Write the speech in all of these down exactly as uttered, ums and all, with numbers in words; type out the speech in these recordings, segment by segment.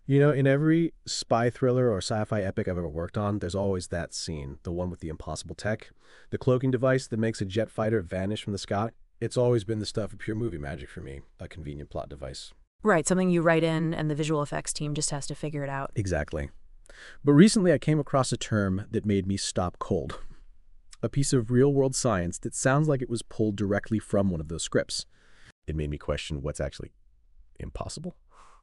You know, in every spy thriller or sci-fi epic I've ever worked on, there's always that scene, the one with the impossible tech, the cloaking device that makes a jet fighter vanish from the sky. It's always been the stuff of pure movie magic for me, a convenient plot device. Right, something you write in and the visual effects team just has to figure it out. Exactly. But recently I came across a term that made me stop cold. A piece of real-world science that sounds like it was pulled directly from one of those scripts. It made me question what's actually impossible.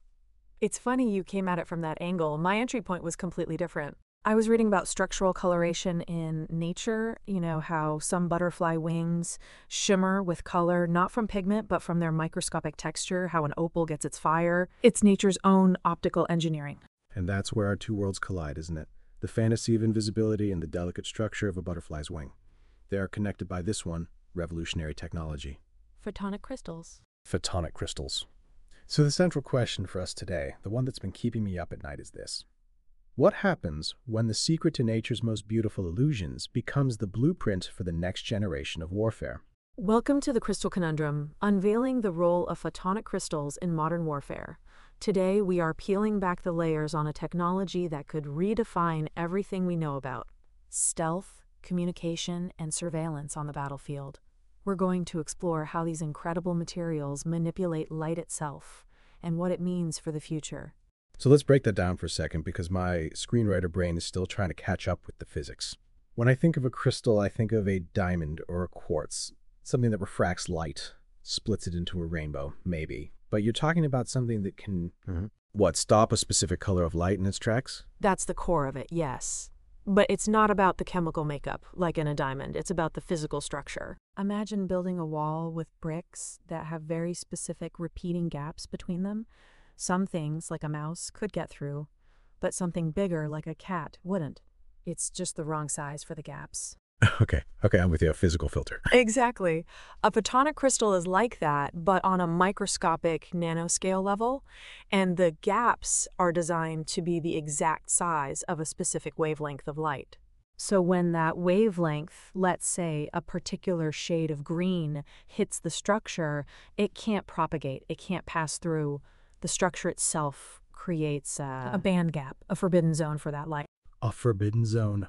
It's funny you came at it from that angle. My entry point was completely different. I was reading about structural coloration in nature, you know, how some butterfly wings shimmer with color, not from pigment, but from their microscopic texture, how an opal gets its fire. It's nature's own optical engineering. And that's where our two worlds collide, isn't it? The fantasy of invisibility and the delicate structure of a butterfly's wing. They are connected by this one, revolutionary technology. Photonic crystals. Photonic crystals. So the central question for us today, the one that's been keeping me up at night, is this. What happens when the secret to nature's most beautiful illusions becomes the blueprint for the next generation of warfare? Welcome to the Crystal Conundrum, unveiling the role of photonic crystals in modern warfare. Today, we are peeling back the layers on a technology that could redefine everything we know about stealth, communication, and surveillance on the battlefield. We're going to explore how these incredible materials manipulate light itself and what it means for the future. So let's break that down for a second, because my screenwriter brain is still trying to catch up with the physics. When I think of a crystal, I think of a diamond or a quartz, something that refracts light, splits it into a rainbow, maybe. But you're talking about something that can, mm-hmm. what, stop a specific color of light in its tracks? That's the core of it, yes. But it's not about the chemical makeup, like in a diamond. It's about the physical structure. Imagine building a wall with bricks that have very specific repeating gaps between them. Some things, like a mouse, could get through, but something bigger, like a cat, wouldn't. It's just the wrong size for the gaps. Okay, okay, I'm with you, a physical filter. Exactly. A photonic crystal is like that, but on a microscopic nanoscale level, and the gaps are designed to be the exact size of a specific wavelength of light. So when that wavelength, let's say a particular shade of green, hits the structure, it can't propagate, it can't pass through. The structure itself creates a, a band gap, a forbidden zone for that light. A forbidden zone.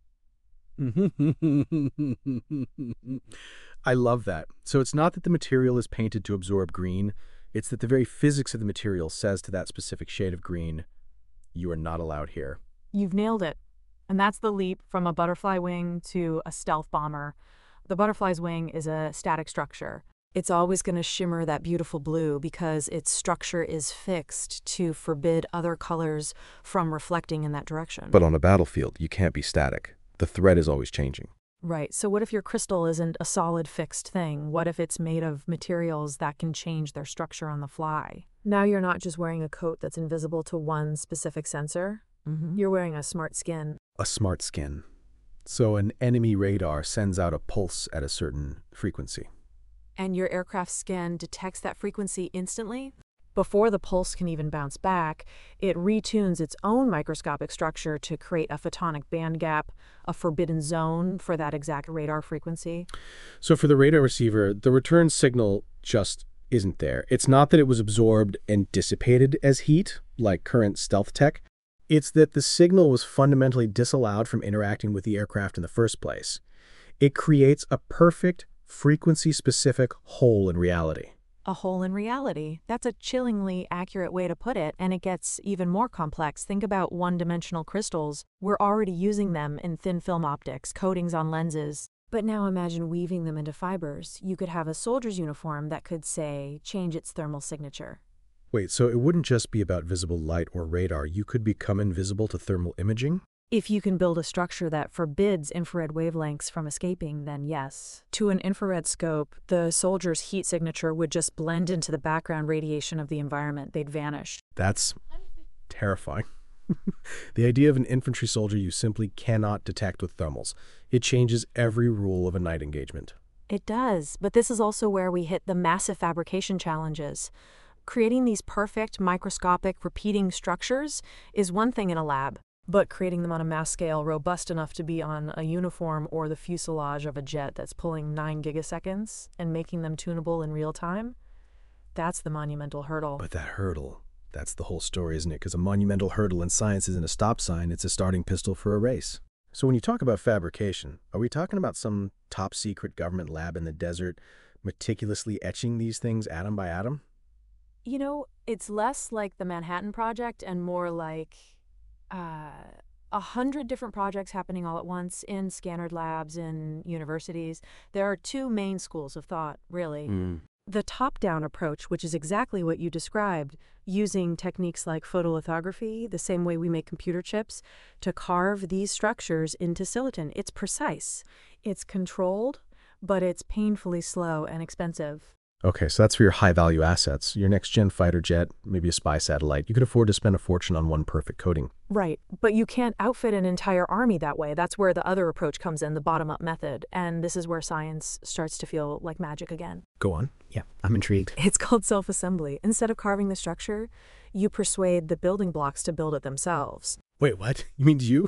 I love that. So it's not that the material is painted to absorb green, it's that the very physics of the material says to that specific shade of green, you are not allowed here. You've nailed it. And that's the leap from a butterfly wing to a stealth bomber. The butterfly's wing is a static structure. It's always going to shimmer that beautiful blue because its structure is fixed to forbid other colors from reflecting in that direction. But on a battlefield, you can't be static. The threat is always changing. Right. So what if your crystal isn't a solid fixed thing? What if it's made of materials that can change their structure on the fly? Now you're not just wearing a coat that's invisible to one specific sensor. Mm-hmm. You're wearing a smart skin. A smart skin. So an enemy radar sends out a pulse at a certain frequency. And your aircraft skin detects that frequency instantly? Before the pulse can even bounce back, it retunes its own microscopic structure to create a photonic band gap, a forbidden zone for that exact radar frequency. So for the radar receiver, the return signal just isn't there. It's not that it was absorbed and dissipated as heat, like current stealth tech. It's that the signal was fundamentally disallowed from interacting with the aircraft in the first place. It creates a perfect, frequency-specific hole in reality. A hole in reality. That's a chillingly accurate way to put it, and it gets even more complex. Think about one-dimensional crystals. We're already using them in thin film optics, coatings on lenses. But now imagine weaving them into fibers. You could have a soldier's uniform that could, say, change its thermal signature. Wait, so it wouldn't just be about visible light or radar. You could become invisible to thermal imaging? If you can build a structure that forbids infrared wavelengths from escaping, then yes. To an infrared scope, the soldier's heat signature would just blend into the background radiation of the environment. They'd vanish. That's terrifying. The idea of an infantry soldier you simply cannot detect with thermals. It changes every rule of a night engagement. It does, but this is also where we hit the massive fabrication challenges. Creating these perfect, microscopic, repeating structures is one thing in a lab. But creating them on a mass scale robust enough to be on a uniform or the fuselage of a jet that's pulling nine gigaseconds and making them tunable in real time, that's the monumental hurdle. But that hurdle, That's the whole story, isn't it? Because a monumental hurdle in science isn't a stop sign, it's a starting pistol for a race. So when you talk about fabrication, are we talking about some top-secret government lab in the desert meticulously etching these things atom by atom? You know, it's less like the Manhattan Project and more like uh, a hundred different projects happening all at once in scattered labs, in universities. There are two main schools of thought, really. Mm. The top-down approach, which is exactly what you described, using techniques like photolithography, the same way we make computer chips, to carve these structures into silicon. It's precise, it's controlled, but it's painfully slow and expensive. Okay, so that's for your high-value assets. Your next-gen fighter jet, maybe a spy satellite. You could afford to spend a fortune on one perfect coating. Right, but you can't outfit an entire army that way. That's where the other approach comes in, the bottom-up method. And this is where science starts to feel like magic again. Go on. Yeah, I'm intrigued. It's called self-assembly. Instead of carving the structure, you persuade the building blocks to build it themselves. Wait, what? You mean you?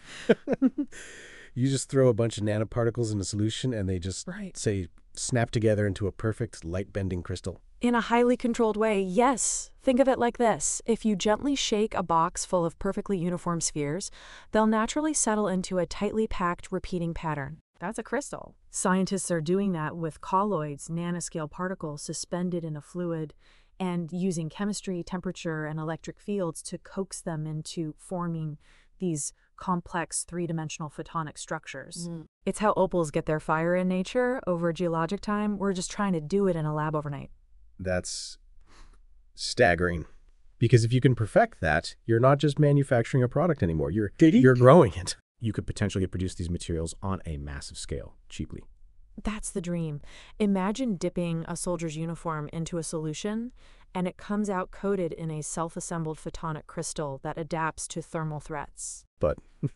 You just throw a bunch of nanoparticles in a solution and they just, Right. say, snap together into a perfect light-bending crystal. In a highly controlled way, yes. Think of it like this. If you gently shake a box full of perfectly uniform spheres, they'll naturally settle into a tightly packed, repeating pattern. That's a crystal. Scientists are doing that with colloids, nanoscale particles suspended in a fluid, and using chemistry, temperature, and electric fields to coax them into forming these complex three-dimensional photonic structures. Mm. It's how opals get their fire in nature over geologic time. We're just trying to do it in a lab overnight. That's staggering. Because if you can perfect that, you're not just manufacturing a product anymore. You're, you're growing it. You could potentially produce these materials on a massive scale, cheaply. That's the dream. Imagine dipping a soldier's uniform into a solution, and it comes out coated in a self-assembled photonic crystal that adapts to thermal threats. But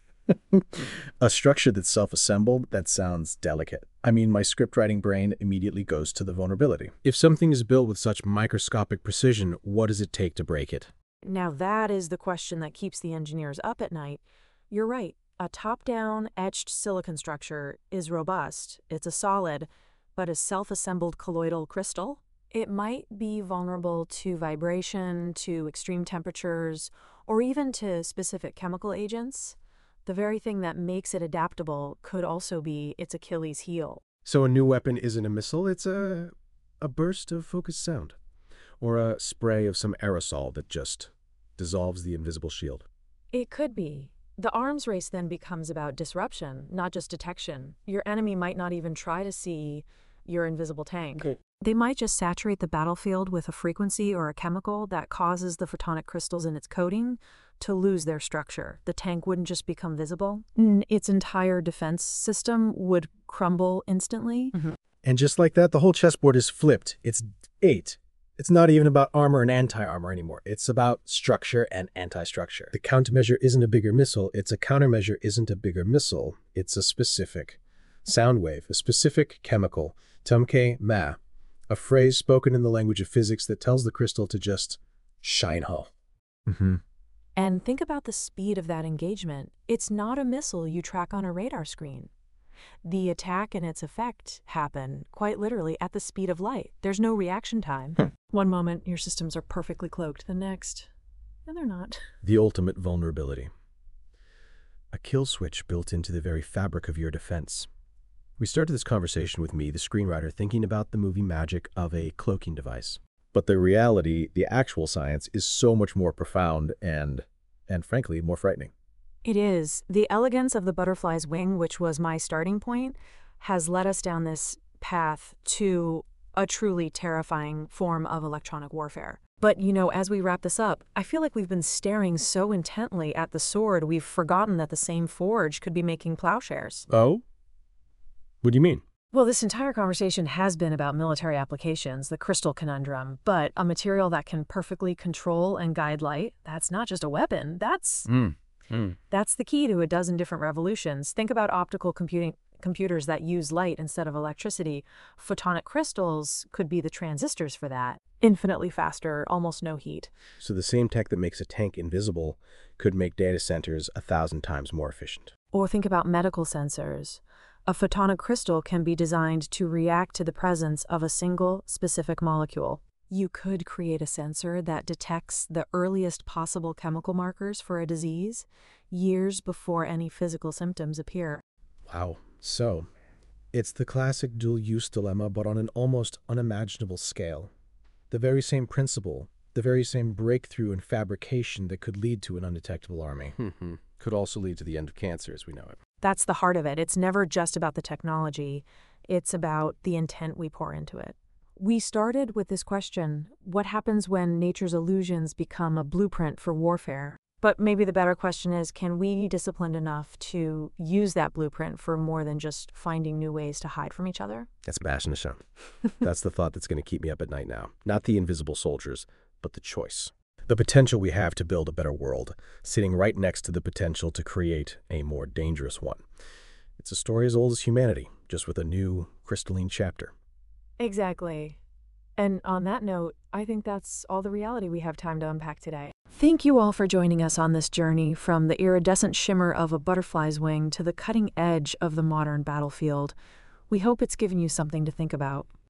a structure that's self-assembled, that sounds delicate. I mean, my script-writing brain immediately goes to the vulnerability. If something is built with such microscopic precision, what does it take to break it? Now that is the question that keeps the engineers up at night. You're right. A top-down etched silicon structure is robust. It's a solid, but a self-assembled colloidal crystal, it might be vulnerable to vibration, to extreme temperatures, or even to specific chemical agents. The very thing that makes it adaptable could also be its Achilles heel. So a new weapon isn't a missile, it's a, a burst of focused sound. Or a spray of some aerosol that just dissolves the invisible shield. It could be. The arms race then becomes about disruption, not just detection. Your enemy might not even try to see your invisible tank. Okay. They might just saturate the battlefield with a frequency or a chemical that causes the photonic crystals in its coating to lose their structure. The tank wouldn't just become visible. Its entire defense system would crumble instantly. Mm-hmm. And just like that, the whole chessboard is flipped. It's eight. It's not even about armor and anti-armor anymore. It's about structure and anti-structure. The countermeasure isn't a bigger missile. It's a countermeasure isn't a bigger missile. It's a specific sound wave, a specific chemical, tumke ma, a phrase spoken in the language of physics that tells the crystal to just shine hull. Mm-hmm. And think about the speed of that engagement. It's not a missile you track on a radar screen. The attack and its effect happen, quite literally, at the speed of light. There's no reaction time. Hmm. One moment, your systems are perfectly cloaked. The next, no, they're not. The ultimate vulnerability. A kill switch built into the very fabric of your defense. We started this conversation with me, the screenwriter, thinking about the movie magic of a cloaking device. But the reality, the actual science, is so much more profound and, and frankly, more frightening. It is. The elegance of the butterfly's wing, which was my starting point, has led us down this path to a truly terrifying form of electronic warfare. But, you know, as we wrap this up, I feel like we've been staring so intently at the sword, we've forgotten that the same forge could be making plowshares. Oh? What do you mean? Well, this entire conversation has been about military applications, the crystal conundrum, but a material that can perfectly control and guide light, that's not just a weapon, that's... Mm. Mm. That's the key to a dozen different revolutions. Think about optical computing computers that use light instead of electricity. Photonic crystals could be the transistors for that. Infinitely faster, almost no heat. So the same tech that makes a tank invisible could make data centers a thousand times more efficient. Or think about medical sensors. A photonic crystal can be designed to react to the presence of a single specific molecule. You could create a sensor that detects the earliest possible chemical markers for a disease years before any physical symptoms appear. Wow. So, it's the classic dual-use dilemma, but on an almost unimaginable scale. The very same principle, the very same breakthrough in fabrication that could lead to an undetectable army. Could also lead to the end of cancer as we know it. That's the heart of it. It's never just about the technology. It's about the intent we pour into it. We started with this question: what happens when nature's illusions become a blueprint for warfare? But maybe the better question is, can we be disciplined enough to use that blueprint for more than just finding new ways to hide from each other? That's Sebastian Hashem. That's the thought that's going to keep me up at night now. Not the invisible soldiers, but the choice. The potential we have to build a better world, sitting right next to the potential to create a more dangerous one. It's a story as old as humanity, just with a new, crystalline chapter. Exactly. And on that note, I think that's all the reality we have time to unpack today. Thank you all for joining us on this journey from the iridescent shimmer of a butterfly's wing to the cutting edge of the modern battlefield. We hope it's given you something to think about.